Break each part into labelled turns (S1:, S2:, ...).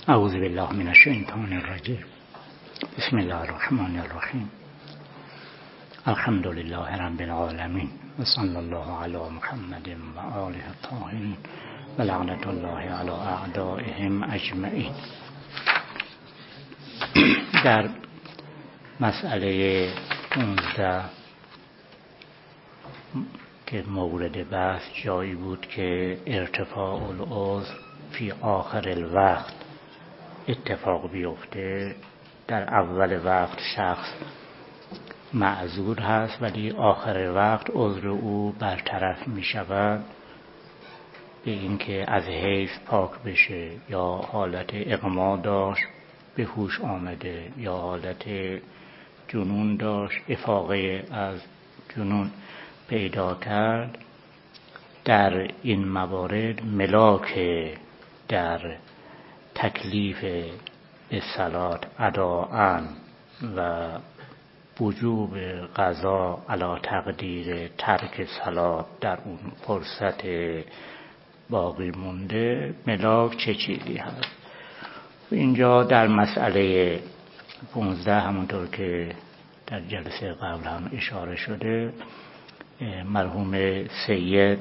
S1: اعوذ بالله من الشیطان الرجیم. بسم الله الرحمن الرحیم. الحمد لله رب العالمین و صلی الله علی محمد و آله الطاهرین و لعنت الله علی اعدائهم اجمعین. در مسئله 15 که مورد بحث جایی بود که ارتفاع العذر فی آخر الوقت اتفاق بیفته. در اول وقت شخص معذور هست ولی آخر وقت عذر او برطرف می شود به اینکه از حیض پاک بشه یا حالت اغما داشت به هوش آمده یا حالت جنون داشت افاقه از جنون پیدا کرد. در این موارد ملاک در تکلیف به صلات اداءً و وجوب قضا علی تقدیر ترک صلات در اون فرصت باقی مونده ملاک چه چیزی هست. اینجا در مسئله 15 همونطور که در جلسه قبل هم اشاره شده مرحوم سید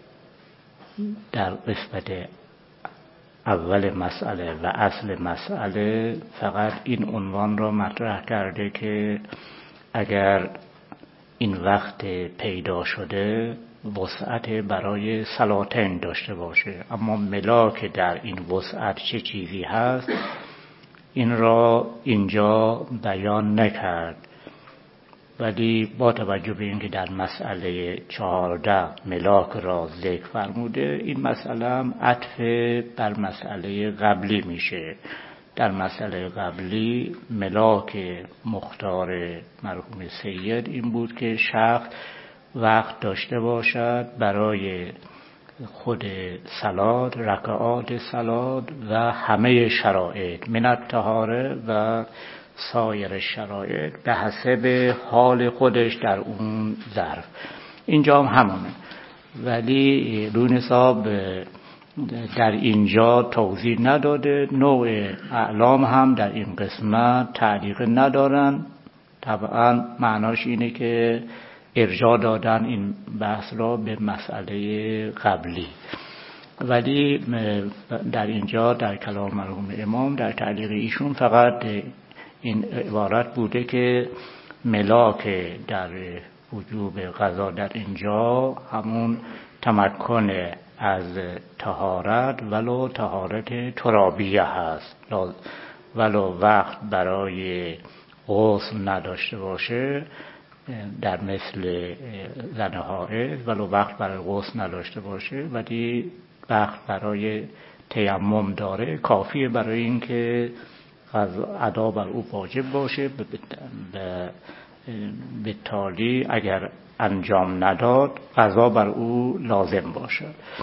S1: در قسمت اول مسئله و اصل مسئله فقط این عنوان را مطرح کرده که اگر این وقت پیدا شده وسعت برای صلاتین داشته باشه، اما ملاک در این وسعت چه چیزی هست این را اینجا بیان نکرد. ولی با توجه به اینکه در مسئله 14 ملاک را ذکر فرموده، این مسئله هم عطف بر مسئله قبلی میشه. در مسئله قبلی ملاک مختار مرحوم سید این بود که شخص وقت داشته باشد برای خود صلات، رکعات صلات و همه شرایط من الطهاره و سایر شرایط به حسب حال خودش در اون ظرف. اینجا هم همونه. ولی رون صاحب در اینجا توضیح نداده، نوع اعلام هم در این قسمت تعلیق ندارن. طبعا معناش اینه که ارجاع دادن این بحث را به مسئله قبلی. ولی در اینجا در کلام مرحوم امام در تعلیق ایشون فقط این عبارت بوده که ملاک در وجوب قضا در اینجا همون تمکن از طهارت ولو طهارت ترابیه هست، ولو وقت برای غسل نداشته باشه در مثل زن حائض، ولو وقت برای غسل نداشته باشه ولی وقت برای تیمم داره، کافیه برای اینکه ادا بر او واجب باشه. به تالی اگر انجام نداد قضا بر او لازم باشه.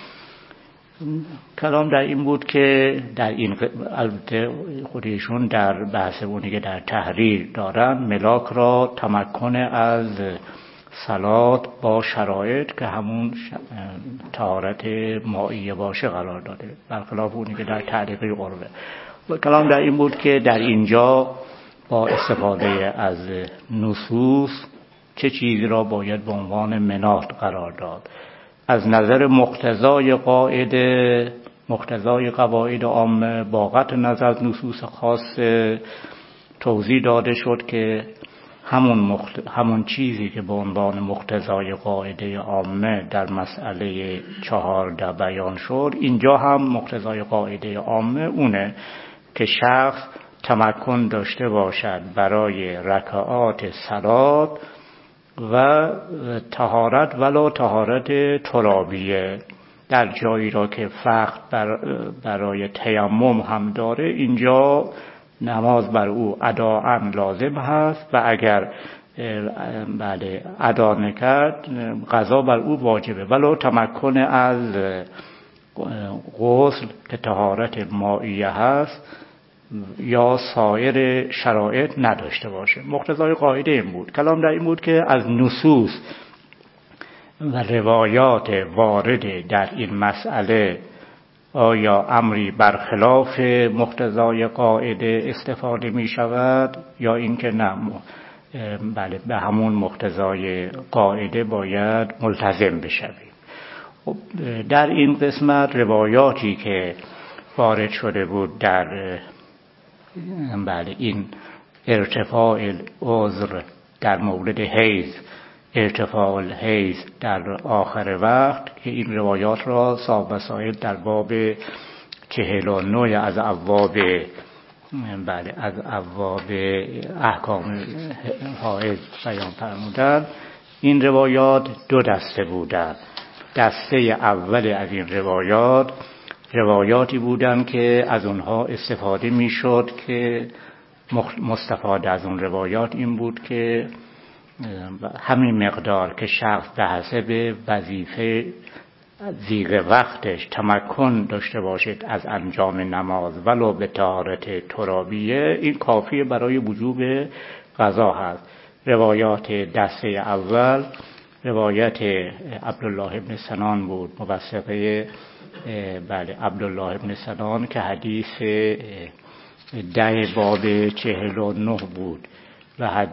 S1: کلام در این بود که در این البته خودشون در بحث اونی که در تحریر دارن ملاک را تمکن از صلات با شرایط که همون طهارت مائیه باشه قرار داده، برخلاف اونی که در تعلیقی قربه. و کلام در این بود که در اینجا با استفاده از نصوص چه چیزی را باید به عنوان مناط قرار داد. از نظر مقتضای قواعد عامه با قطع نظر از نصوص خاص توضیح داده شد که همون چیزی که به عنوان مقتضای قاعده عامه در مسئله 14 بیان شد اینجا هم مقتضای قاعده عامه اونه که شخص تمکن داشته باشد برای رکعات صلات و طهارت ولو طهارت ترابیه. در جایی را که فقط برای تیمم هم داره اینجا نماز بر او اداءً لازم هست و اگر ادا نکرد قضا بر او واجبه ولو تمکن از غسل که طهارت مائیه هست یا سایر شرایط نداشته باشه. مقتضای قاعده این بود. کلام در این بود که از نصوص و روایات وارد در این مسئله آیا امری برخلاف مقتضای قاعده استفاده می شود یا اینکه نه بله به همون مقتضای قاعده باید ملتزم بشویم. خب در این قسمت روایاتی که وارد شده بود در بله این ارتفاع عذر در مورد حیض، ارتفاع الحیض در آخر وقت، که این روایات را صاحب وسائل در باب 49 از ابواب بله از ابواب احکام حائض بیان فرمودند. این روایات دو دسته بودند. دسته اول از این روایاتی بودند که از اونها استفاده میشد که مستفاد از اون روایات این بود که همین مقدار که شخص به حسب وظیفه ضیق وقتش تمکن داشته باشد از انجام نماز ولو به طهارت ترابیه، این کافیه برای وجوب قضا هست. روایات دسته اول روایت عبدالله ابن سنان بود، موثقه بله عبدالله ابن سنان که حدیث 10 باب 49 بود و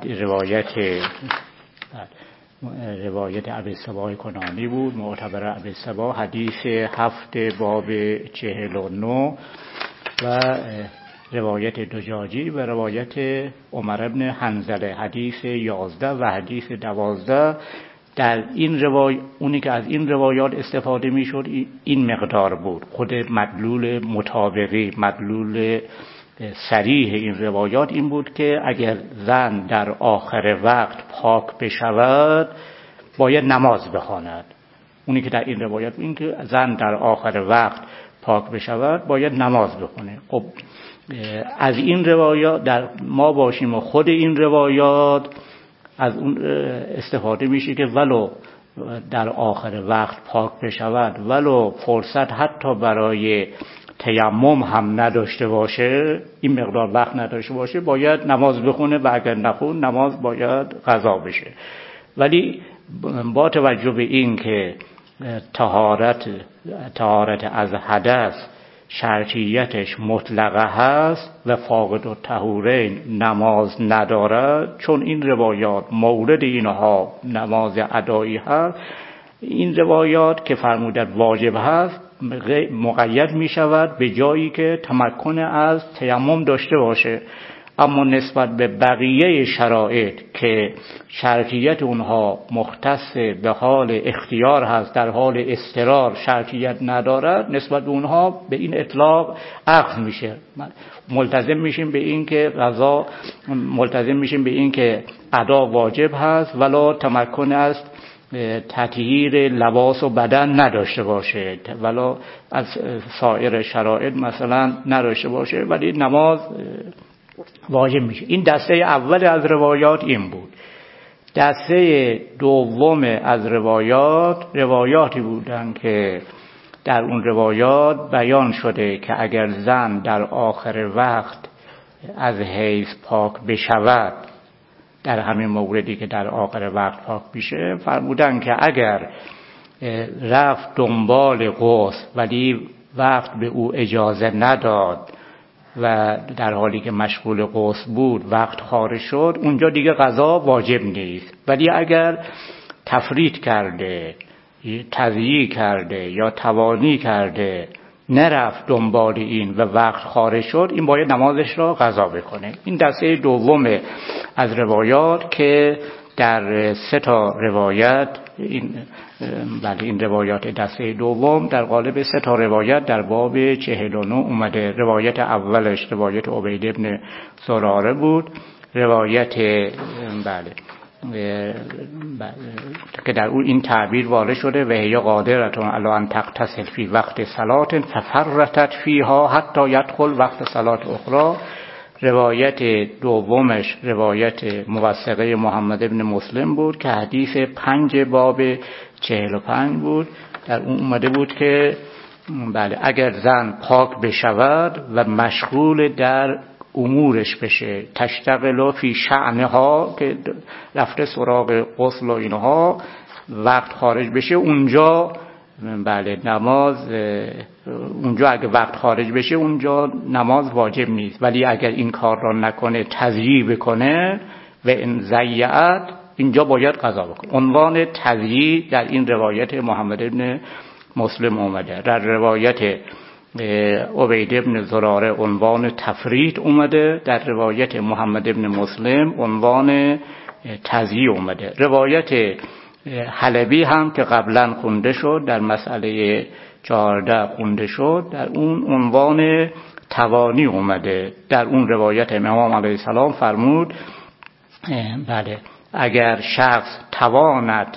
S1: روایت ابی صباح کنانی بود، معتبر ابی صباح، حدیث 7 باب 49 و روایت دجاجی و روایت عمر ابن حنظله حدیث 11 و حدیث 12. در این اونی که از این روایات استفاده میشد این مقدار بود. خود مدلول مطابقی، مدلول صریح این روایات این بود که اگر زن در آخر وقت پاک بشود باید نماز بخواند. اونی که در این روایات این که زن در آخر وقت پاک بشود باید نماز بخونه. خب از این روایات در ما باشیم و خود این روایات از اون استفاده میشه که ولو در آخر وقت پاک بشود، ولو فرصت حتی برای تیمم هم نداشته باشه، این مقدار وقت نداشته باشه، باید نماز بخونه و اگر نخون نماز باید قضا بشه. ولی با توجه به این که طهارت از حدث شرطیتش مطلقه هست و فاقد الطهورین نماز ندارد، چون این روایات مورد اینها نماز ادایی هست، این روایات که فرمودن واجب هست مقید می شود به جایی که تمکن از تیمم داشته باشه. اما نسبت به بقیه شرایط که شرطیت اونها مختص به حال اختیار هست، در حال اضطرار شرطیت ندارد، نسبت به اونها به این اطلاق اخذ میشه. ملتزم میشیم به این که قضا، ملتزم میشیم به این که ادا واجب هست ولی تمکن از تطهیر لباس و بدن نداشته باشه، ولی از سایر شرایط مثلا نداشته باشه، ولی نماز واجب میشه. این دسته اول از روایات این بود. دسته دوم از روایاتی بودن که در اون روایات بیان شده که اگر زن در آخر وقت از حیض پاک بشود، در همین موردی که در آخر وقت پاک میشه، فرمودن که اگر رفت دنبال غسل ولی وقت به او اجازه نداد و در حالی که مشغول غسل بود وقت خارج شد، اونجا دیگه قضا واجب نیست. ولی اگر تفریط کرده، تضییع کرده یا توانی کرده، نرفت دنبال این و وقت خارج شد، این باید نمازش را قضا بکنه. این دسته دوم از روایات که در 3 روایت این روایات دسته دوم در قالب 3 روایت در باب 49 اومده. روایت اولش روایت عبید ابن زراره بود، روایت که در اون این تعبیر وارد شده و هی قادرتون علی ان تغتسل فی وقت صلات ففرطت فیها حتی یدخل وقت صلات اخرى. روایت دومش روایت موثقه محمد ابن مسلم بود که حدیث 5 باب 45 بود. در اون اومده بود که اگر زن پاک بشود و مشغول در امورش بشه، تشتغل فی شأنها، که رفته سراغ غسل و اینها، وقت خارج بشه، اونجا بله نماز اونجا اگه وقت خارج بشه اونجا نماز واجب نیست، ولی اگر این کار را نکنه، تضییع بکنه و ان ضیعت، اینجا باید قضا بکنه. عنوان تضییع در این روایت محمد ابن مسلم اومده. در روایت عبید ابن زراره عنوان تفریط اومده. در روایت محمد ابن مسلم عنوان تضییع اومده. روایت حلبی هم که قبلا خونده شد، در مسئله 14 خونده شد، در اون عنوان توانی اومده. در اون روایت امام علیه السلام فرمود بله اگر شخص تواند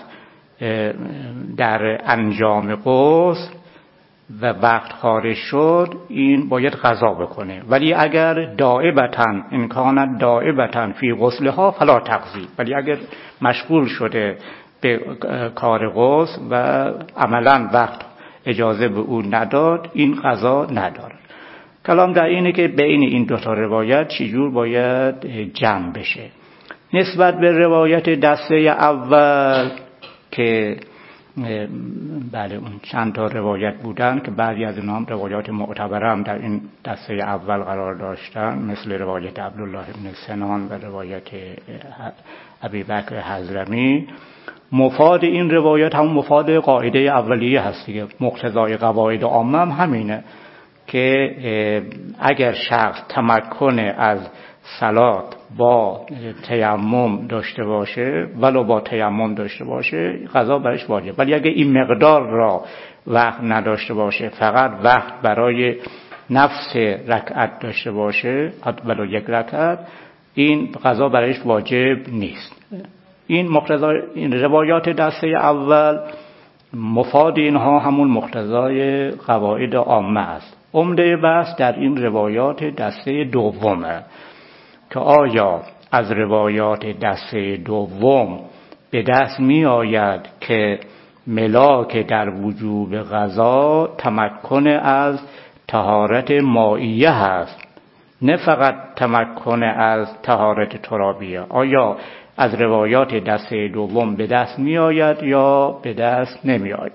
S1: در انجام غسل و وقت خارج شد، این باید قضا بکنه، ولی اگر دائبتاً ان کان دائبتاً فی غسلها فلا تقضی، ولی اگر مشغول شده به کار غسل و عملاً وقت اجازه به او نداد، این قضا نداره. کلام در اینه که بین این دو تا روایت چجور باید جمع بشه. نسبت به روایت دسته اول که بله اون چند تا روایت بودن که بعضی از اونها هم روایات معتبره هم در این دسته اول قرار داشتن، مثل روایت عبدالله بن سنان و روایت ابی بکر حضرمی. مفاد این روایت هم مفاد قاعده اولیه هست دیگه. مقتضای قواعد عامه هم همینه که اگر شخص تمکن از صلات با تیمم داشته باشه، ولو با تیمم داشته باشه، قضا برش واجب. ولی اگه این مقدار را وقت نداشته باشه، فقط وقت برای نفس رکعت داشته باشه، ولو یک رکعت، این قضا برش واجب نیست. این مقتضای این روایات دسته اول، مفاد اینها همون مقتضای قواعد عامه است. عمده بحث در این روایات دسته دومه که آیا از روایات دسته دوم به دست می آید که ملاک در وجوب قضا تمکن از طهارت مائیه هست، نه فقط تمکن از طهارت ترابیه. آیا از روایات دسته دوم به دست می آید یا به دست نمی آید؟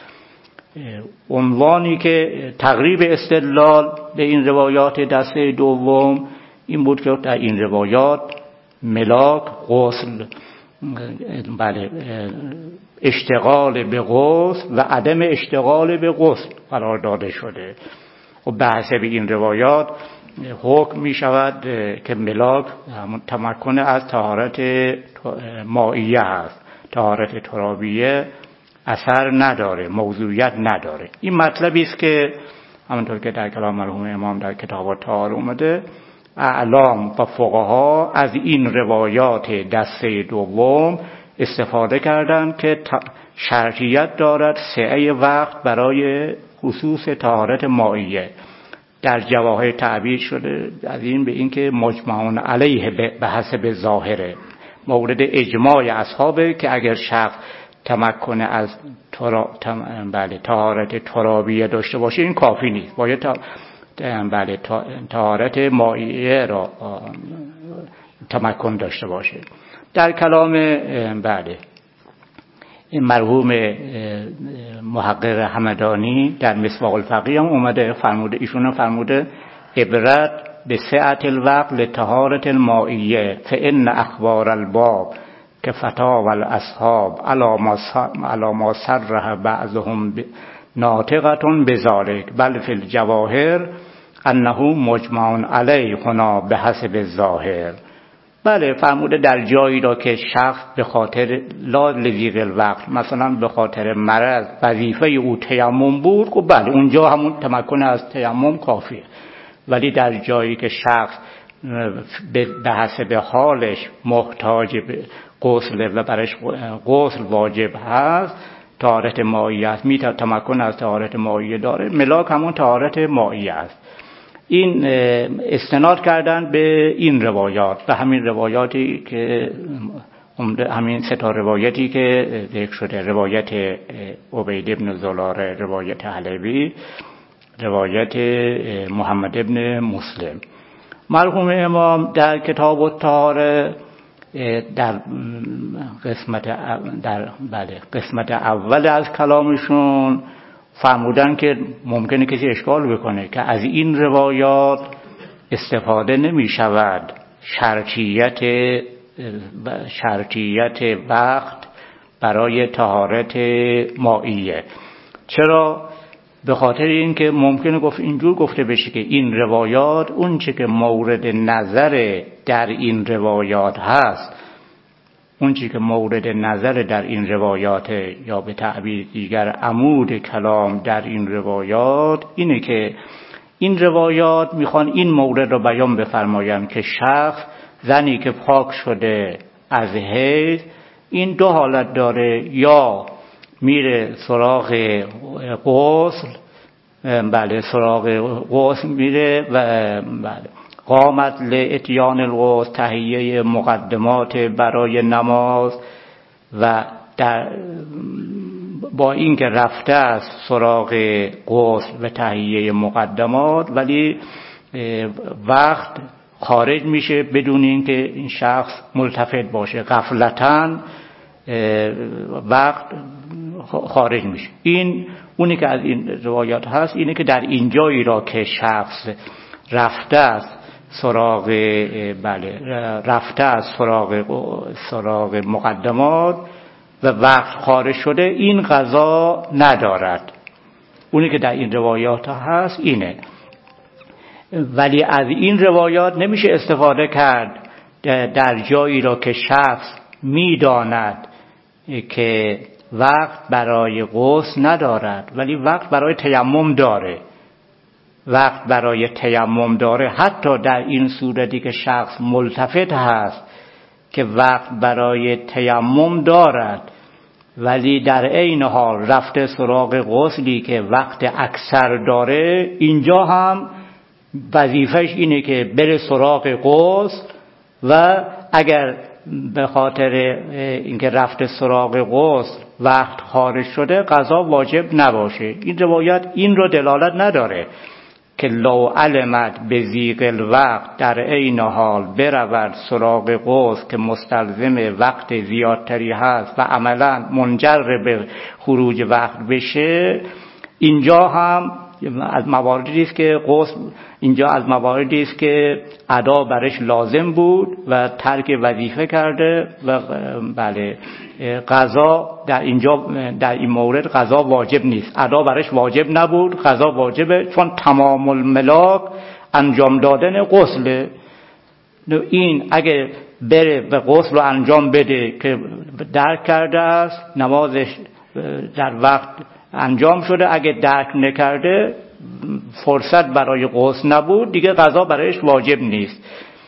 S1: عنوانی که تقریب استدلال به این روایات دسته دوم این بود که در این روایات ملاک غسل، بله اشتغال به غسل و عدم اشتغال به غسل قرار داده شده و بحث به این روایات حکم می شود که ملاک تمکن از طهارت مائیه است، طهارت ترابیه اثر نداره، موضوعیت نداره. این مطلبی است که همونطور که در کلام مرحوم امام در کتاب الطهاره اومده، اعلام و فقها از این روایات دسته دوم استفاده کردند که شرطیت دارد سعه وقت برای خصوص طهارت مائیه. در جواهر تعبیر شده از این به این که مجمعون علیه به حسب ظاهره، مورد اجماع اصحابه که اگر شخص تمکن از طهارت ترابیه داشته باشه این کافی نیست، باید طهارت مائیه را تمکن داشته باشه. در کلام این مرحوم محقق همدانی در مصباح الفقیه هم اومده فرموده، ایشون فرموده عبرت به سعت الوقت لطهارت المائیه فان اخبار الباب که فتاوی الاصحاب علی ما صرح بعضهم ناطقه بذلک بل فی الجواهر انه مجمع علیه هنا به حسب الظاهر. بله فرموده در جایی را که شخص به خاطر لا لزیغ الوقت، مثلا به خاطر مرض وظیفه او تیمم بود، و بله اونجا همون تمکن از تیمم کافیه. ولی در جایی که شخص به حسب حالش محتاج به غسل و برش غسل واجب هست، طهارت مائیه است، تمکن از طهارت مائیه داره، ملاک همون طهارت مائیه است. این استناد کردن به این روایات و همین روایاتی که همین سه تا روایتی که ذکر شده، روایت عبید ابن زراره، روایت حلبی، روایت محمد ابن مسلم. مرحوم امام در کتاب الطهاره در قسمت اول از کلامشون فرمودن که ممکنه کسی اشکال بکنه که از این روایات استفاده نمی شود شرطیت وقت برای طهارت مائیه. چرا؟ به خاطر اینکه ممکنه اینجور گفته بشه که این روایات اون چه که مورد نظر در این روایات هست، اون چی که مورد نظر در این روایات یا به تعبیر دیگر عمود کلام در این روایات اینه که این روایات میخوان این مورد رو بیان بفرمایند که شخص زنی که پاک شده از حیض این دو حالت داره، یا میره سراغ غسل، سراغ غسل میره و قامت لاتیان الغسل، تهیه مقدمات برای نماز، و با اینکه رفته است سراغ غسل و تهیه مقدمات ولی وقت خارج میشه بدون اینکه این شخص ملتفت باشه، غفلتاً وقت خارج میشه. این اونی که از این روایات هست اینه که در اینجایی را که شخص رفته است سراغ مقدمات و وقت خارج شده، این قضا ندارد. اونی که در این روایات هست اینه. ولی از این روایات نمیشه استفاده کرد در جایی را که شخص میداند که وقت برای غسل ندارد ولی وقت برای تیمم داره. حتی در این صورتی که شخص ملتفت هست که وقت برای تیمم دارد ولی در عین حال رفته سراغ غسلی که وقت اکثر داره، اینجا هم وظیفش اینه که بره سراغ غسل و اگر به خاطر اینکه رفته سراغ غسل وقت خارج شده قضا واجب نباشه. این روایت این رو دلالت نداره که لو علمت به ضیق الوقت در عین حال برود سراغ غسل که مستلزم وقت زیادتری هست و عملا منجر به خروج وقت بشه. اینجا هم از مواردی است که ادا برش لازم بود و ترک وظیفه کرده و قضا در این مورد قضا واجب نیست. ادا برش واجب نبود، قضا واجبه، چون تمام الملاک انجام دادن غسله. این اگه بره به غسل رو انجام بده که درک کرده است، نمازش در وقت انجام شده، اگه درک نکرده فرصت برای غسل نبود، دیگه قضا برایش واجب نیست.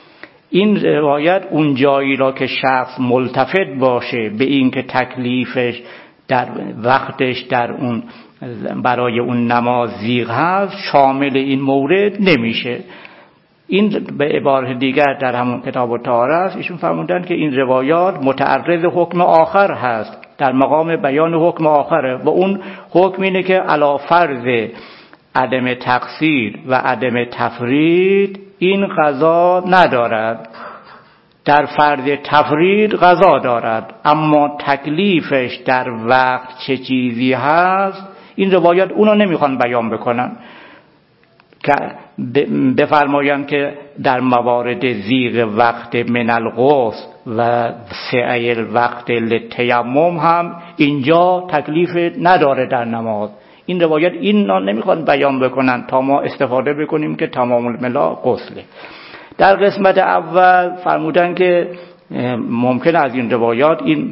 S1: این روایت اون جایی را که شخص ملتفت باشه به این که تکلیفش در وقتش در اون برای اون نماز زیغ هست، شامل این مورد نمیشه. این به عبارت دیگر در همون کتاب الطهاره است، ایشون فرمودن که این روایات متعرض حکم آخر هست، در مقام بیان حکم آخره و اون حکم اینه که علی فرض عدم تقصیر و عدم تفرید این قضا ندارد، در فرض تفرید قضا دارد، اما تکلیفش در وقت چه چیزی هست این روایات اونو نمیخوان بیان بکنن که بفرمایند که در موارد زیغ وقت من الغسل و سعی الوقت للتیمم هم اینجا تکلیف نداره در نماز. این روایت اینا نمیخوان بیان بکنن تا ما استفاده بکنیم که تمام الملا غسله. در قسمت اول فرمودن که ممکن از این روایات این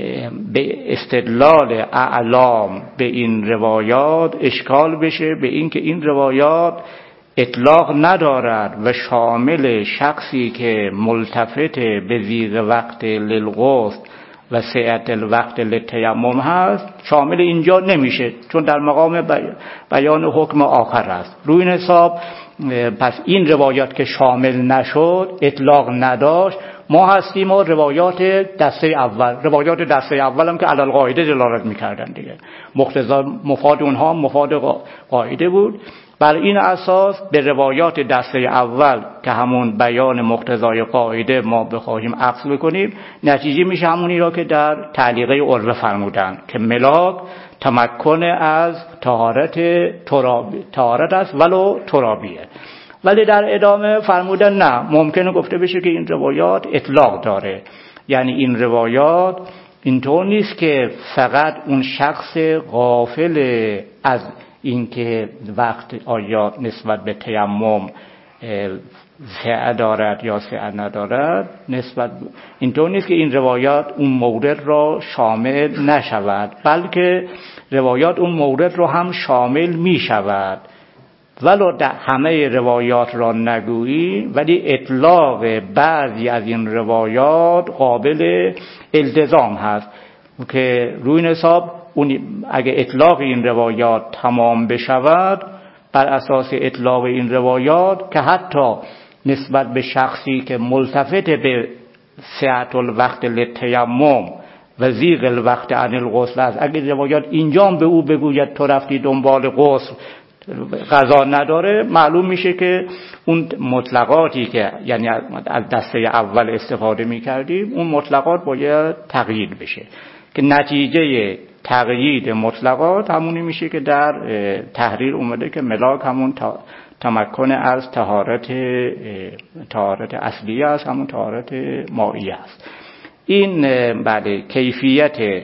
S1: به استدلال اعلام به این روایات اشکال بشه به این که این روایات اطلاق ندارد و شامل شخصی که ملتفت به زیغ وقت للغسل و سعت الوقت للتیمم هست، شامل اینجا نمیشه چون در مقام بیان حکم آخر است. روی این حساب پس این روایات که شامل نشد، اطلاق نداشت، ما هستیم و روایات دسته اول هم که علی القاعده دلالت میکردن دیگه، مقتضا مفاد اونها مفاد قاعده بود بر این اساس به روایات دسته اول که همون بیان مقتضای قاعده ما بخواهیم اخذ بکنیم، نتیجه میشه همونی را که در تعلیقه عروه فرمودن که ملاک تمکن از طهارت است ولو ترابیه. ولی در ادامه فرمودن نه، ممکنه گفته بشه که این روایات اطلاق داره، یعنی این روایات اینطور نیست که فقط اون شخص غافل از اینکه وقت آیا نسبت به تیمم سعه دارد یا سعه ندارد، اینطور نیست که این روایات اون مورد را شامل نشود، بلکه روایات اون مورد را هم شامل می شود. ولو در همه روایات را نگویی، ولی اطلاق بعضی از این روایات قابل التزام هست که روی حساب اگه اطلاق این روایات تمام بشود، بر اساس اطلاق این روایات که حتی نسبت به شخصی که ملتفت به سعة الوقت للتیمم و ضیق الوقت عن الغسل است، اگه روایات اینجا به او بگوید تو رفتی دنبال غسل قضا نداره، معلوم میشه که اون مطلقاتی که یعنی از دسته اول استفاده میکردیم، اون مطلقات باید تقیید بشه که نتیجه تقیید مطلقات همونی میشه که در تحریر اومده که ملاک همون تمکن از طهارت اصلیه است، همون طهارت مائیه است. این بله کیفیت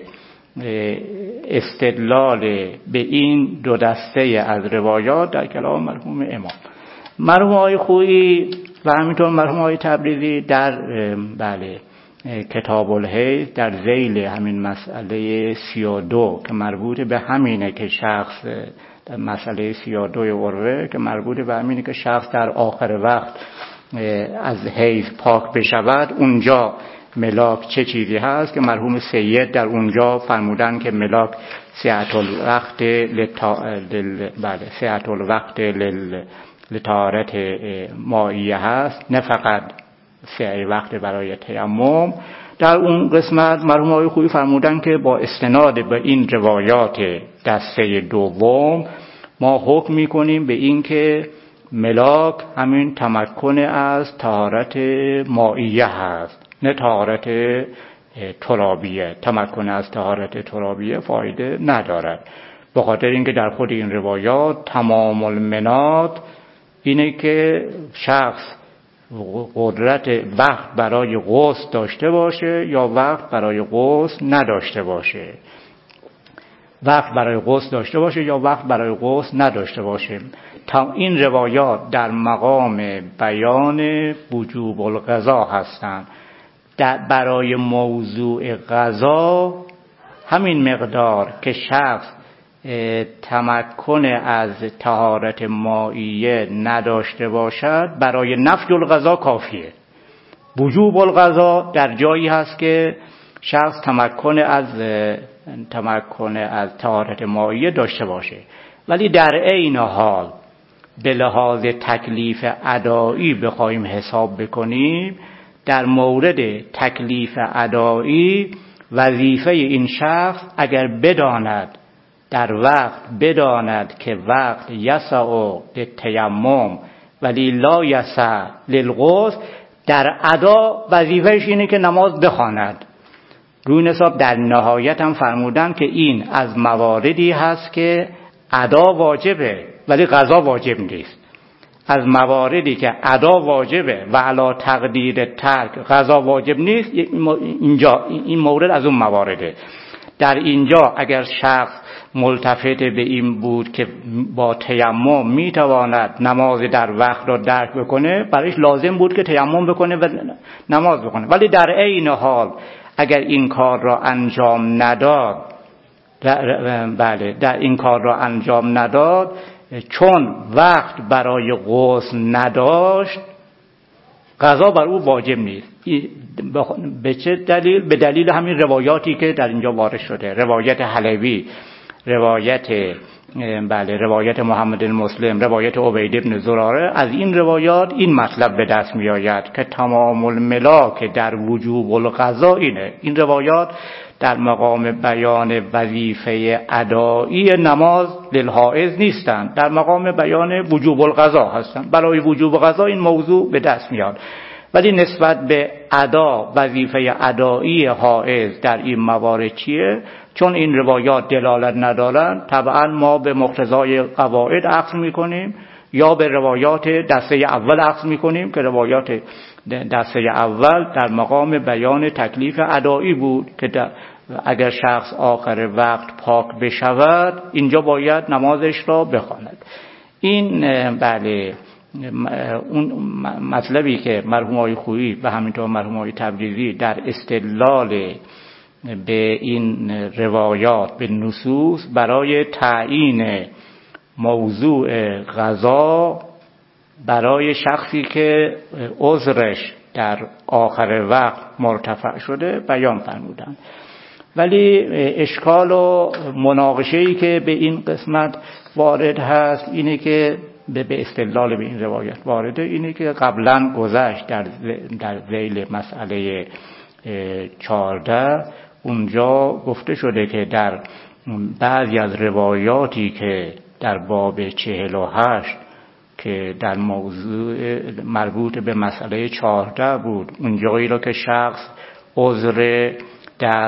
S1: استدلال به این دو دسته از روایات در کلام مرحوم امام. مرحوم آقای خویی و همینطور مرحوم آقای تبریزی در بله کتاب الحیض در ذیل همین مسئله 32 که مربوط به همینه که شخص در مسئله 32 عروه که مربوط به همینه که شخص در آخر وقت از حیض پاک بشود، اونجا ملاک چه چیزی هست که مرحوم سید در اونجا فرمودن که ملاک سعة الوقت لطهارت مائیه هست، نه فقط سعی وقت برای تیمم. در اون قسمت مرحوم آقای خویی فرمودن که با استناد به این روایات دسته دوم ما حکم میکنیم به این که ملاک همین تمکن از طهارت مائیه هست، نه طهارت ترابیه. تمکن از طهارت ترابیه فایده ندارد، به خاطر اینکه در خود این روایات تمام المنات اینه که شخص قدرت وقت برای غسل داشته باشه یا وقت برای غسل نداشته باشه، وقت برای غسل داشته باشه یا وقت برای غسل نداشته باشه. این روایات در مقام بیان وجوب القضا هستند. برای موضوع قضا همین مقدار که شخص تمکن از طهارت مائیه نداشته باشد، برای نفی القضا کافیه. وجوب القضا در جایی هست که شخص تمکن از طهارت مائیه داشته باشه، ولی در عین حال به لحاظ تکلیف ادایی بخوایم حساب بکنیم، در مورد تکلیف ادایی وظیفه این شخص اگر بداند در وقت بداند که وقت یسع للتیمم ولی لا یسع للغسل، در ادا وظیفهش اینه که نماز بخواند. روی حساب در نهایت هم فرمودن که این از مواردی هست که ادا واجبه ولی قضا واجب نیست. از مواردی که ادا واجبه و علی تقدیر ترک قضا واجب نیست، اینجا این مورد از اون موارده. در اینجا اگر شخص ملتفت به این بود که با تیمم میتواند نماز در وقت را درک بکنه، برایش لازم بود که تیمم بکنه و نماز بکنه، ولی در عین حال اگر این کار را انجام نداد، در این کار را انجام نداد چون وقت برای غسل نداشت، قضا بر او واجب نیست. به چه دلیل؟ به دلیل همین روایاتی که در اینجا وارد شده، روایت حلوی، روایت محمد المسلم، روایت عبید بن زراره. از این روایات این مطلب به دست می آید که تمام الملاک در وجوب القضا اینه. این روایات
S2: در مقام بیان وظیفه ادایی نماز للحائض نیستند، در مقام بیان وجوب القضا هستند. برای وجوب قضا این موضوع به دست میاد، ولی نسبت به ادا، وظیفه ادایی حائض در این موارد چیه؟ چون این روایات دلالت ندارند، طبعا ما به مقتضای قواعد اخذ میکنیم یا به روایات دسته اول اخذ میکنیم که روایات دسته اول در مقام بیان تکلیف ادایی بود که اگر شخص آخر وقت پاک بشود اینجا باید نمازش را بخواند. این بله اون مطلبی که مرحوم آقای خویی و همینطور مرحوم آقای تبریزی در استدلال به این روایات به نصوص برای تعیین موضوع قضا برای شخصی که عذرش در آخر وقت مرتفع شده بیان فرمودند. ولی اشکال و مناقشه‌ای که به این قسمت وارد هست اینه که به استدلال به این روایت وارده اینه که قبلا گذشت در ذیل مسئله 14 اونجا گفته شده که در بعضی از روایاتی که در باب 48 که در موضوع مربوط به مسئله 14 بود، اونجایی را که شخص عذر در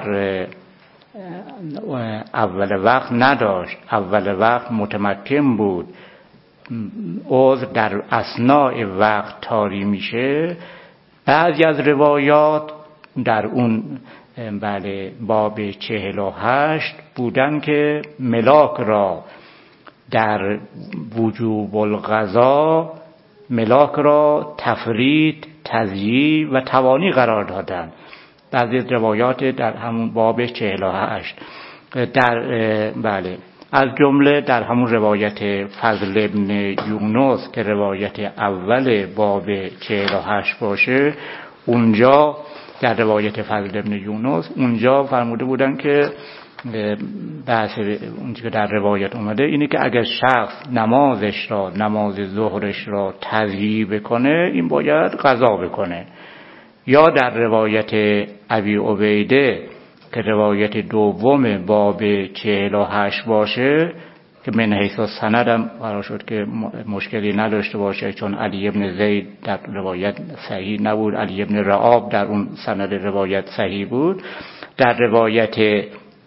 S2: اول وقت نداشت، اول وقت متمکن بود، عذر در اثناء وقت طاری میشه، بعضی از روایات در اون باب 48 بودن که ملاک را در وجوب القضا ملاک را تفرید، تضییع و توانی قرار دادن. بعضی روایات در همون باب 48 در از جمله در همون روایت فضل ابن یونس که روایت اول باب 48 باشه، اونجا در روایت فضل ابن یونس اونجا فرموده بودن که بحث اونجا که در روایت اومده اینه که اگر شخص نمازش را، نماز ظهرش را تضییع بکنه این باید قضا بکنه. یا در روایت ابی عبیده که روایت دوم باب 48 باشه که من حیث السند هم قرار شد که مشکلی نداشته باشه چون علی ابن زید در روایت صحیح نبود، علی ابن رعاب در اون سند روایت صحیح بود. در روایت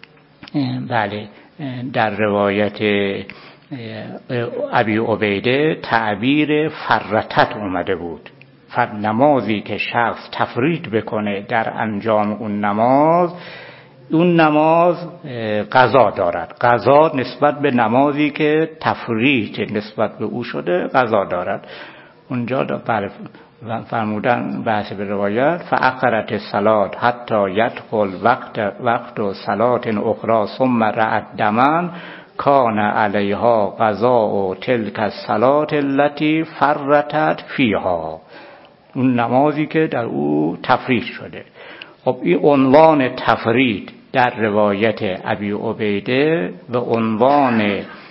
S2: در روایت ابی عبیده تعبیر فرتت اومده بود، نمازی که شخص تفرید بکنه در انجام اون نماز، اون نماز قضا دارد. قضا نسبت به نمازی که تفرید نسبت به او شده قضا دارد. اونجا فرمودن بحث به روایت فاخرت الصلاه حتی یدخل وقت صلاه اخرى ثم رأت دما کان علیها قضاء تلک الصلاه التي فرتت فیها، اون نمازی که در او تفرید شده. خب این عنوان تفرید در روایت ابی عبیده و عنوان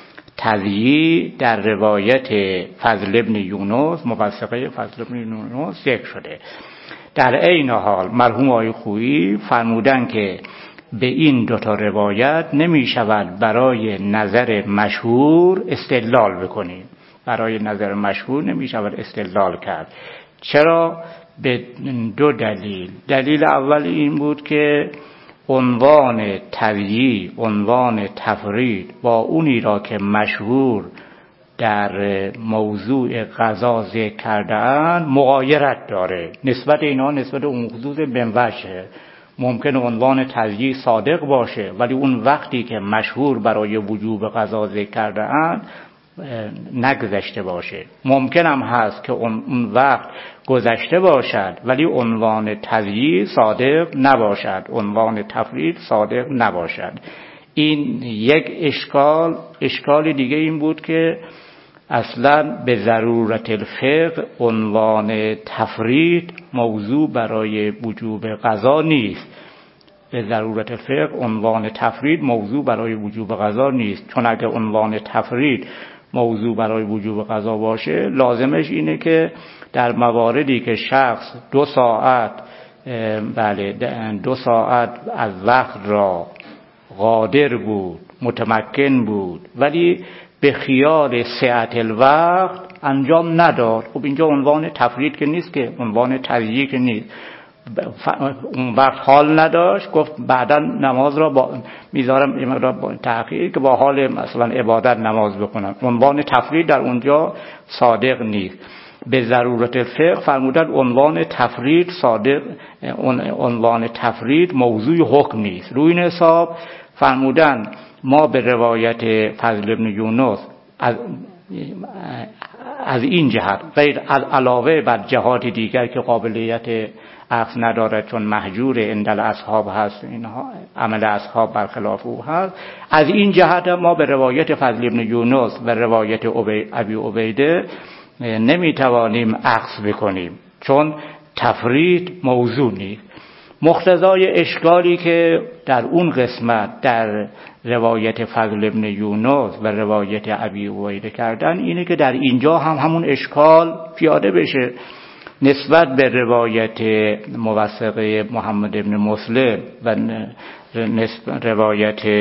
S2: تضییع در روایت فضل ابن یونس، موثقه فضل ابن یونس ذکر شده. در عین حال مرحوم آقای خویی فرمودن که به این دوتا روایت نمی شود برای نظر مشهور استدلال بکنیم. برای نظر مشهور نمی شود استدلال کرد. چرا؟ به دو دلیل. دلیل اول این بود که عنوان تضییع، عنوان تفرید با اونی را که مشهور در موضوع قضا ذکر کرده‌اند مغایرت داره. نسبت اینا نسبت اون خصوص بنوشه. ممکن عنوان تضییع صادق باشه ولی اون وقتی که مشهور برای وجوب قضا ذکر کرده‌اند نگذشته باشه. ممکن هم هست که اون وقت گذشته باشد ولی عنوان تضییع صادق نباشد، عنوان تفرید صادق نباشد. این یک اشکال. اشکال دیگه این بود که اصلا به ضرورت الفقه عنوان تفرید موضوع برای وجوب قضا نیست. به ضرورت الفقه عنوان تفرید موضوع برای وجوب قضا نیست، چون اگه عنوان تفرید موضوع برای وجوب قضا باشه لازمش اینه که در مواردی که شخص 2 ساعت بله 2 ساعت از وقت را قادر بود، متمکن بود، ولی به خیال سعت الوقت انجام نداد. خب اینجا عنوان تفرید که نیست، که عنوان تضییع که نیست. اون وقت حال نداشت، گفت بعدا نماز را میذارم یه مقدار با تأخیر که با حال مثلا عبادت نماز بکنم. عنوان تفرید در اونجا صادق نیست. به ضرورت الفقه فرمودن عنوان تفرید صادق، عنوان تفرید موضوع حکم نیست. روی این حساب فرمودن ما به روایت فضل ابن یونس از این جهت غیر از علاوه بر جهات دیگر که قابلیت عکس ندارد چون محجور عند الاصحاب هست، اینها عمل اصحاب برخلاف او هست، از این جهت ما به روایت فضل ابن یونس و روایت ابی عبیده نمیتوانیم عکس بکنیم چون تفرید موضوع نیست. مقتضای اشکالی که در اون قسمت در روایت فضل ابن یونس و روایت ابی عبیده کردن اینه که در اینجا هم همون اشکال پیاده بشه نسبت به روایت موثقه محمد ابن مسلم و روایت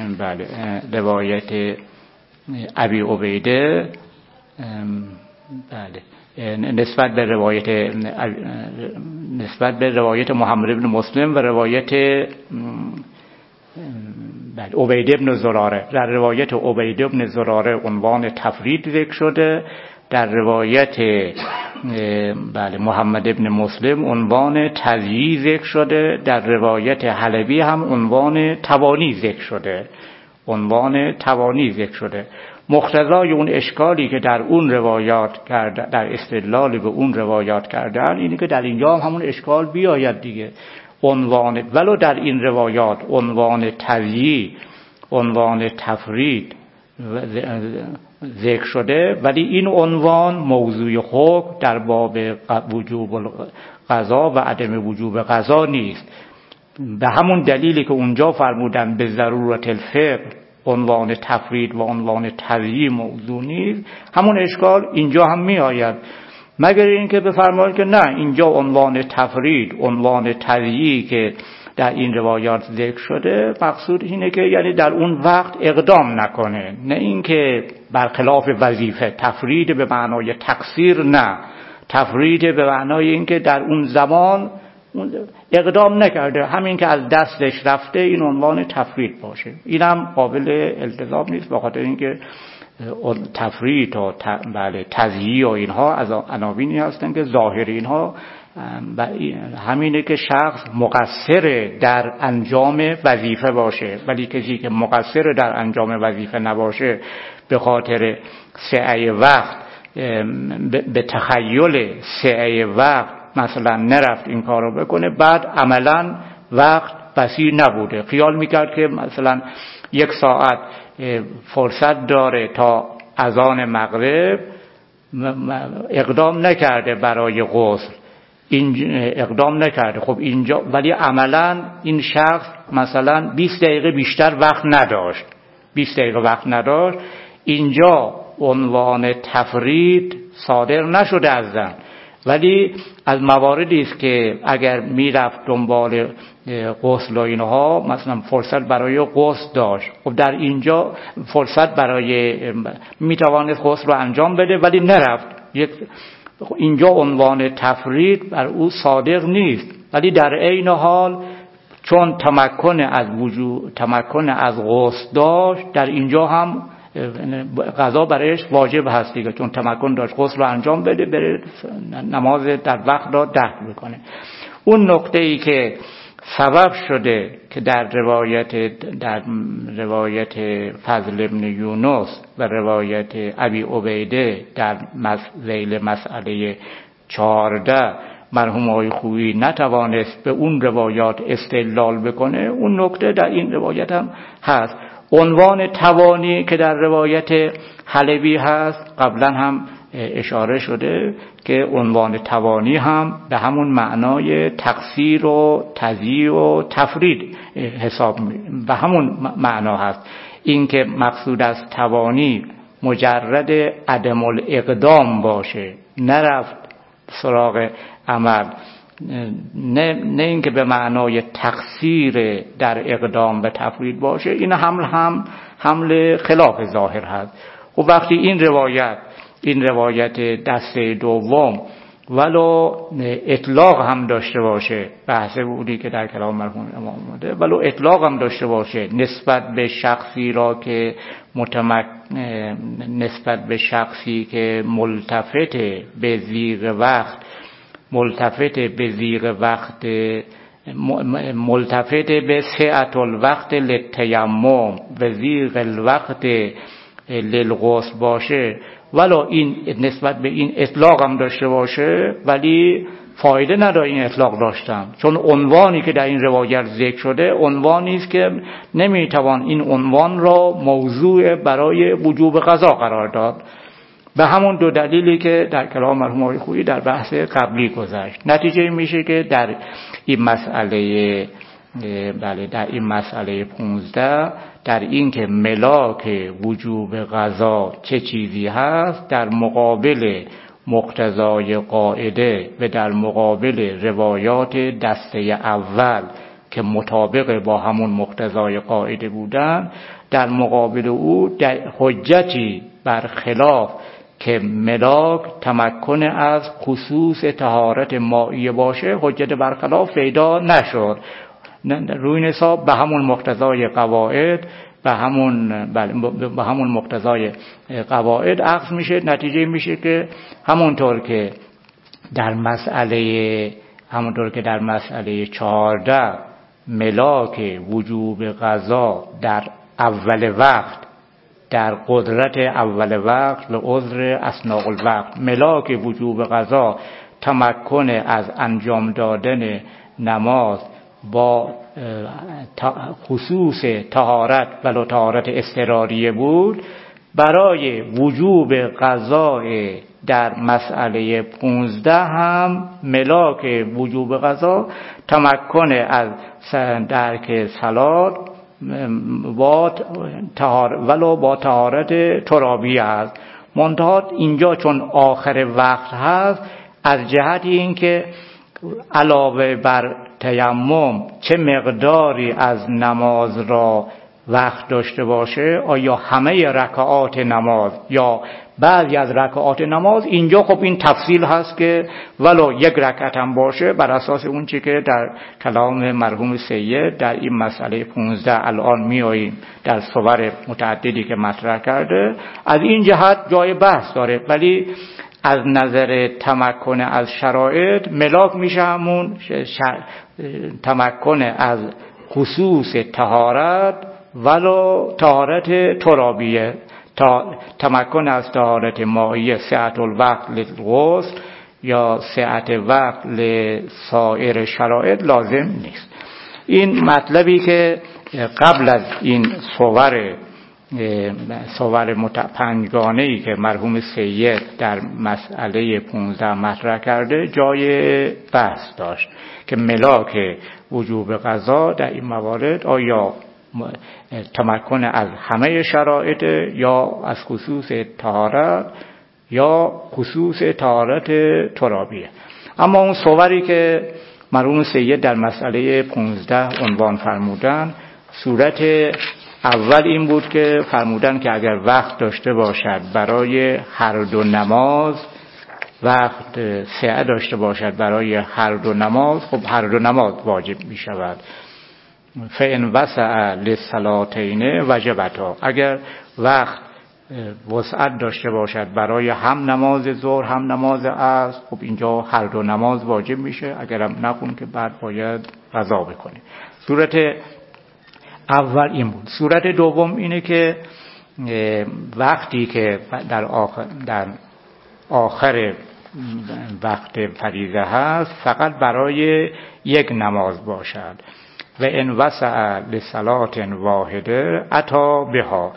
S2: ابی عبیده، نسبت به روایت محمد ابن مسلم و روایت عبیده ابن زراره. در روایت عبیده ابن زراره عنوان تفرید ذکر شده، در روایت محمد ابن مسلم عنوان تضییع ذکر شده، در روایت حلبی هم عنوان توانی ذکر شده. مقتضای اون اشکالی که در اون روایات کرده، در استدلال به اون روایات کردن، اینه که در اینجا هم همون اشکال بیاید دیگه. عنوان ولو در این روایات عنوان تضییع، عنوان تفرید ذکر شده، ولی این عنوان موضوع حکم در باب وجوب القضا و عدم وجوب قضا نیست. به همون دلیلی که اونجا فرمودن به ضرورت الفقه عنوان تفرید و عنوان تضییع موضوع نیست، همون اشکال اینجا هم می آید، مگر اینکه بفرمایید که نه، اینجا عنوان تفرید، عنوان تضییع که در این روایات ذکر شده، مقصود اینه که یعنی در اون وقت اقدام نکنه، نه اینکه برخلاف وظیفه. تفرید به معنای تقصیر نه، تفرید به معنای اینکه در اون زمان اقدام نکرده، همین که از دستش رفته، این عنوان تفرید باشه. اینم قابل التزام نیست، بخاطر اینکه تفرید و تضییع و اینها از عناوینی هستن که ظاهر اینها همینه که شخص مقصر در انجام وظیفه باشه، ولی کسی که مقصر در انجام وظیفه نباشه به خاطر سعی وقت، به تخیل سعی وقت مثلا نرفت این کارو بکنه، بعد عملا وقت بسی نبوده، خیال میکرد که مثلا 1 ساعت فرصت داره تا اذان مغرب، اقدام نکرده برای غسل، اقدام نکرده. خب اینجا ولی عملا این شخص مثلا 20 دقیقه بیشتر وقت نداشت، اینجا عنوان تفرید صادر نشده از زن، ولی از مواردی است که اگر میرفت دنبال غسل و اینها، مثلا فرصت برای غسل داشت، خب در اینجا فرصت برای میتوانست غسل رو انجام بده ولی نرفت، اینجا عنوان تفرید بر او صادق نیست، ولی در عین حال چون تمکن از غسل داشت، در اینجا هم قضا برایش واجب هست دیگه، چون تمکن داشت غسل رو انجام بده، بره نماز در وقت را دفع بکنه. اون نکته‌ای که سبب شده که در روایت فضل ابن یونس و روایت ابی عبیده در ذیل مسئله 14 مرحوم آقای خویی نتوانست به اون روایات استدلال بکنه، اون نکته در این روایت هم هست. عنوان توانی که در روایت حلبی هست، قبلا هم اشاره شده که عنوان توانی هم به همون معنای تقصیر و تضییع و تفرید حساب به همون معنا هست. این که مقصود از توانی مجرد عدم الاقدام باشه، نرفت سراغ عمل، نه اینکه به معنای تقصیر در اقدام به تفرید باشه، این حمل خلاف ظاهر هست. و وقتی این روایت دسته دوم ولو اطلاق هم داشته باشه، بحث بودی که در کلام مرحوم امام اومده، ولو اطلاق هم داشته باشه نسبت به شخصی را که نسبت به شخصی که ملتفت به زیغ وقت ملتفت به سعة الوقت للتیمم و زیغ الوقت للغسل باشه، ولو این نسبت به این اطلاق هم داشته باشه، ولی فایده نداره این اطلاق داشتن، چون عنوانی که در این روایت ذکر شده عنوانی است که نمیتوان این عنوان را موضوع برای وجوب قضا قرار داد، به همون دو دلیلی که در کلام مرحوم آقای خویی در بحث قبلی گذشت. نتیجه میشه که در این مسئله 15 در این که ملاک وجوب قضا چه چیزی هست، در مقابل مقتضای قاعده و در مقابل روایات دسته اول که مطابق با همون مقتضای قاعده بودن، در مقابل او حجتی بر خلاف که ملاک تمکن از خصوص طهارت مائیه باشه، حجت برخلاف پیدا نشد. روی حساب به همون مقتضای قواعد به همون مقتضای قواعد عکس میشه. نتیجه میشه که همونطور که در مسئله 14 ملاک وجوب قضا در اول وقت، در قدرت اول وقت به عذر اثناء الوقت، ملاک وجوب قضا تمکن از انجام دادن نماز با خصوص طهارت ولو طهارت اضطراریه بود، برای وجوب قضا در مسئله 15 هم ملاک وجوب قضا تمکن از درک صلات ولو با طهارت ترابی است. منتها اینجا چون آخر وقت هست، از جهت این که علاوه بر تیمم چه مقداری از نماز را وقت داشته باشه، آیا همه رکعات نماز یا بعضی از رکعات نماز، اینجا خب این تفصیل هست که ولو یک رکعت هم باشه، بر اساس اون چی که در کلام مرحوم سید در این مسئله 15 الان میاییم در صور متعددی که مطرح کرده، از این جهت جای بحث داره. ولی از نظر تمکن از شرایط، ملاک میشه همون تمکن از خصوص طهارت ولو طهارت ترابیه، تمکن از طهارت مائیه سعة الوقت للغسل یا سعة وقت لسائر شرایط لازم نیست. این مطلبی که قبل از این صور پنجگانه‌ای که مرحوم سید در مسئله 15 مطرح کرده جای بحث داشت که ملاک وجوب قضا در این موارد آیا تمکن از همه شرایط یا از خصوص طهارت یا خصوص طهارت ترابیه. اما اون صوری که مرحوم سید در مسئله 15 عنوان فرمودن، صورت اول این بود که فرمودن که اگر وقت داشته باشد برای هر دو نماز، وقت سعه داشته باشد برای هر دو نماز، خب هر دو نماز واجب می شود. فإن وسع للصلاتین وجبتا، اگر وقت وسعت داشته باشد برای هم نماز ظهر هم نماز عصر، خب اینجا هر دو نماز واجب میشه، اگرم نخون که بعد باید قضا بکنه. صورت اول این بود. صورت دوم اینه که وقتی که در آخر وقت فریضه هست فقط برای یک نماز باشد. و ان وسع لصلات واحده اتی بها.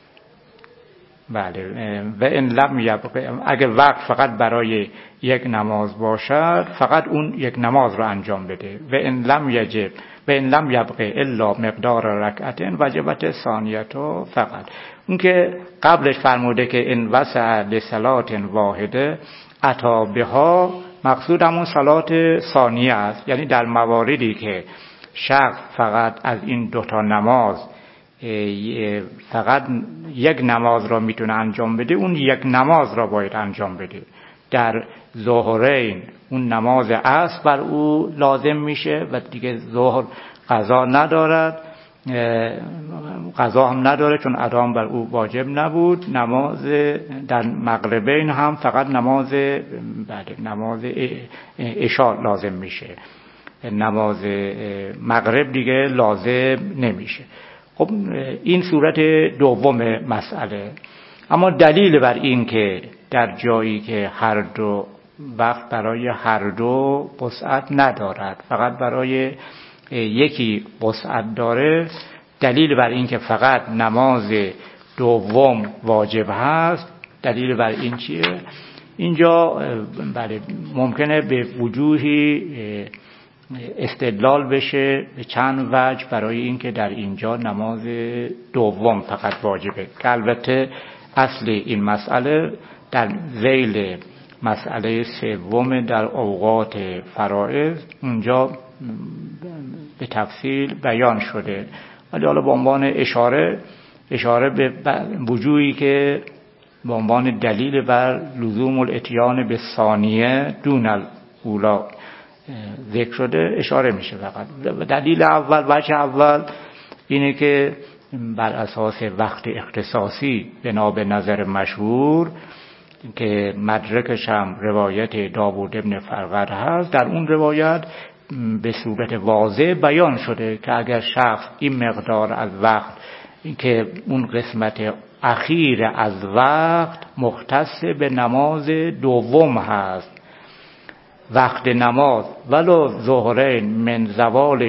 S2: بله. و ان لم یبقى، اگر وقت فقط برای یک نماز باشد فقط اون یک نماز رو انجام بده. و ان لم یبقى الا مقدار رکعت وجبت ثانیته فقط. اون که قبلش فرموده که ان وسع لصلات واحده اتی بها، مقصود همون صلات ثانیه است، یعنی در مواردی که شخص فقط از این دوتا نماز فقط یک نماز را میتونه انجام بده، اون یک نماز را باید انجام بده. در ظهرین اون نماز عصر بر او لازم میشه و دیگه ظهر قضا ندارد، قضا هم نداره چون ادا بر او واجب نبود. نماز در مغربین هم فقط نماز عشاء لازم میشه، نماز مغرب دیگه لازم نمیشه. خب این صورت دوم مسئله. اما دلیل بر این که در جایی که هر دو وقت برای هر دو وسعت ندارد، فقط برای یکی وسعت داره، دلیل بر این که فقط نماز دوم واجب هست، دلیل بر این چیه؟ اینجا ممکنه به وجوهی استدلال بشه، به چند وجه برای اینکه در اینجا نماز دوم فقط واجبه، که البته اصل این مسئله در ذیل مسئله سوم در اوقات فرائض اونجا به تفصیل بیان شده، ولی حالا به عنوان اشاره به وجوهی که به عنوان دلیل بر لزوم الاتیان به ثانیه دون الاولا ذکر شده اشاره میشه. فقط دلیل اول، وجه اول اینه که بر اساس وقت اختصاصی بنا به نظر مشهور که مدرکش هم روایت داوود ابن فرقد هست، در اون روایت به صورت واضح بیان شده که اگر شخص این مقدار از وقت که اون قسمت اخیر از وقت مختص به نماز دوم هست، وقت نماز ولو ظهرین من زوال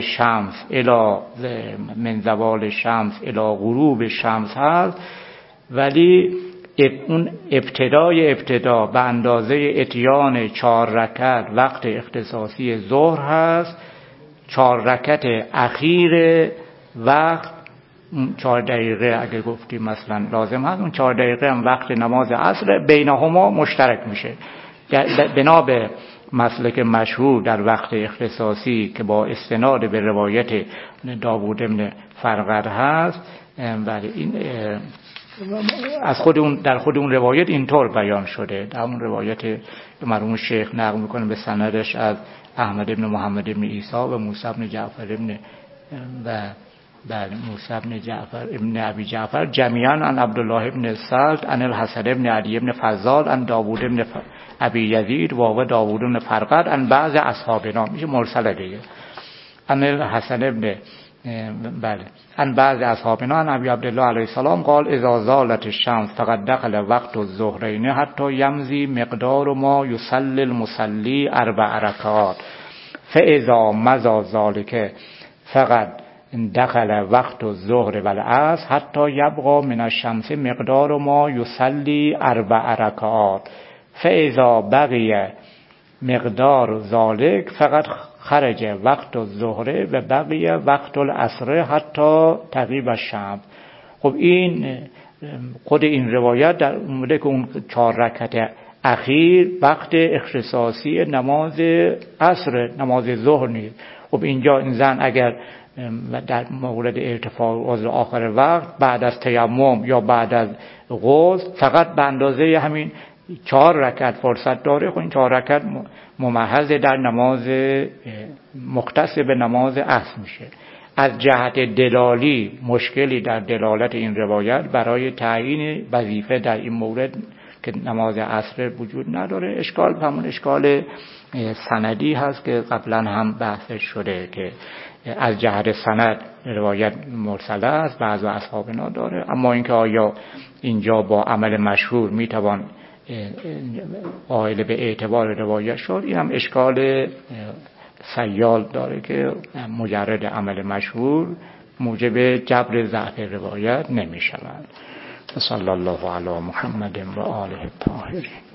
S2: شمس الی غروب شمس هست، ولی اون ابتدا به اندازه اتیان 4 رکعت وقت اختصاصی ظهر هست، 4 رکعت اخیر وقت 4 دقیقه اگه گفتیم مثلا لازم هست، اون 4 دقیقه هم وقت نماز عصر، بینهما مشترک میشه. بنا به مسلک مشهور در وقت اختصاصی که با استناد به روایت داوود ابن فرقد هست، ولی این از در خود اون روایت اینطور بیان شده، در اون روایت که مرحوم شیخ نقل میکنه به سندش از احمد ابن محمد ابن عیسی و موسی ابن جعفر ابن ابی جعفر جمیعا عن عبدالله ابن سلط عن الحسن ابن علی ابن فضال عن داوود ابن ابی یزید و داوود ابن فرقد عن بعض اصحابنا، میشه مرسل دیگه، عن الحسن ابن عن بعض اصحابنا عن ابی عبدالله علیه السلام قال اذا زالت الشمس فقد دخل وقت الظهرین حتی یمضی مقدار ما یصلی المصلی 4 رکعات فاذا مضى ذلك فقد دخل وقت الظهر والعصر حتی یبقى من الشمس مقدار ما یصلی 4 رکعات فاذا بقي مقدار ذلك فقد خرج وقت الظهر و بقي وقت العصر حتی تغیب الشمس. خب این خود این روایت در اومده که اون 4 رکعت اخیر وقت اختصاصی نماز عصر، نماز ظهر نیست. خب اینجا این زن اگر در مورد ارتفاع عضو آخر وقت بعد از تیمم یا بعد از غسل فقط به اندازه همین 4 رکعت فرصت داره، خب این 4 رکعت ممحض در نماز مختص به نماز عصر میشه. از جهت دلالی مشکلی در دلالت این روایت برای تعیین وظیفه در این مورد که نماز عصر وجود نداره. اشکال همون اشکال سندی هست که قبلا هم بحث شده که از جهت سند روایت مرسله است، بعضی اصحابنا داره، اما اینکه آیا اینجا با عمل مشهور میتوان قائل به اعتبار روایت شد، این هم اشکال سیال داره که مجرد عمل مشهور موجب جبر ضعف روایت نمی شود. صلی الله علی محمد و آله الطاهرین.